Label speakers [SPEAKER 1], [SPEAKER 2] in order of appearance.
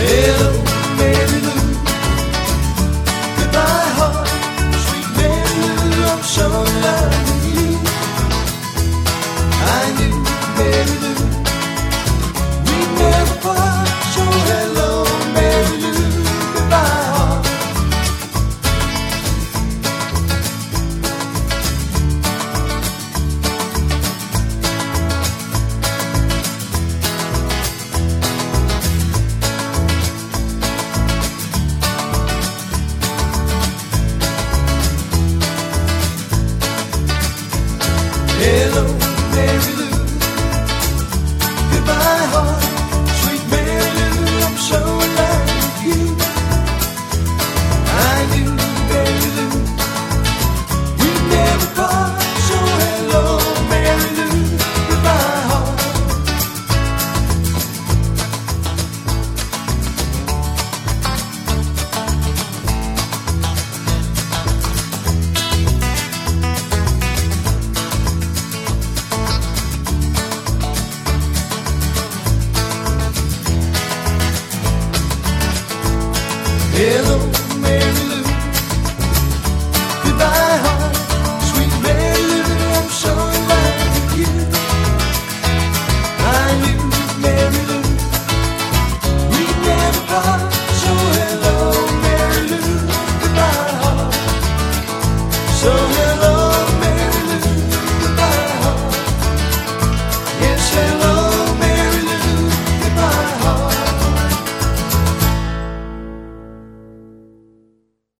[SPEAKER 1] Hello, Mary Lou. Goodbye, heart. Sweet Mary Lou, I'm showing love to you. I knew Mary Lou. We never part. So hello, Mary Lou. Goodbye, heart. Hello, Mary Lou. Goodbye, heart. Sweet Mary Lou, I'm showing love to you. I knew Mary Lou. We never part. So hello, Mary Lou. Goodbye, heart. Hello, Mary Lou. Goodbye, heart. Sweet Mary Lou, I'm showing love to you. I knew Mary Lou. We never part. So hello, Mary Lou. Goodbye, heart. So